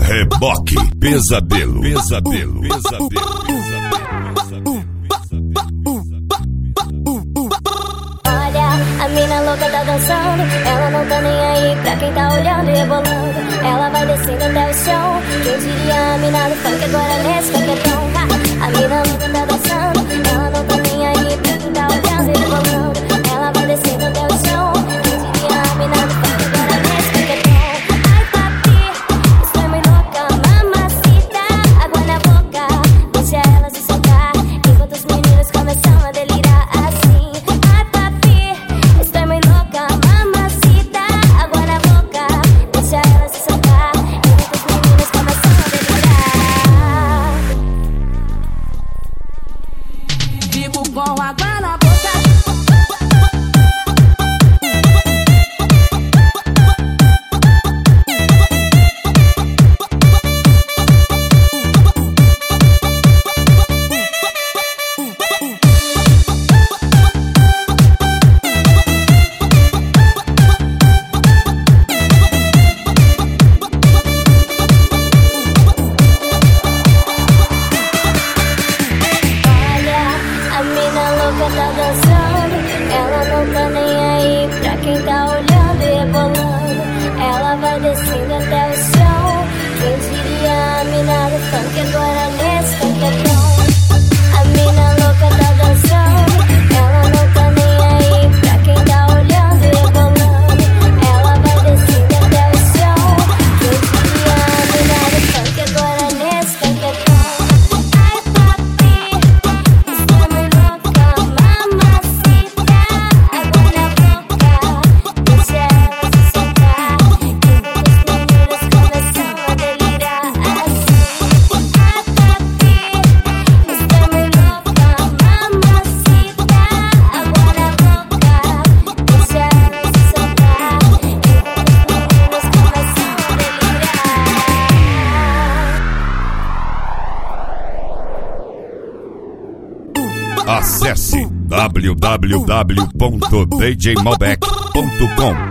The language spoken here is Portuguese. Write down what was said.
Reboque, pesadelo, pesadelo, pesadelo. Olha, a mina louca tá dançando, ela não tá nem aí pra quem tá olhando e rebolando. Ela vai descendo até o chão, quem diria a mina do funk agora nesse paquetão. A mina louca tá dançando, ela não tá nem aí pra quem tá olhando e rebolando. Ela vai descendo até o chão, quem diria a mina do funk agora nesse paquetão. Ai papi, estou muito louca, mamacita, água na boca, deixa ela se soltar, enquanto os meninos começam a delirar assim. Ai papi, estou muito louca, mamacita, água na boca, deixa ela se soltar, enquanto os meninos começam a delirar. Fico com água na boca. Tá dançando, ela não tá nem aí pra quem tá olhando e rebolando. Ela vai descendo até o chão, quem diria a mina do funk agora nesse paquetão. A mina louca tá dançando, ela não tá nem aí pra quem tá olhando e rebolando. Ela vai descendo até o chão, quem diria a mina do funk agora nesse paquetão. Ai papi, estou muito louca, mamacita, água na boca, deixa ela se soltar, enquanto os meninos começam a delirar assim. Ai papi, estou muito louca, mamacita, água na boca, deixa ela se soltar, enquanto os meninos começam a delirar. Acesse www.djmalbec.com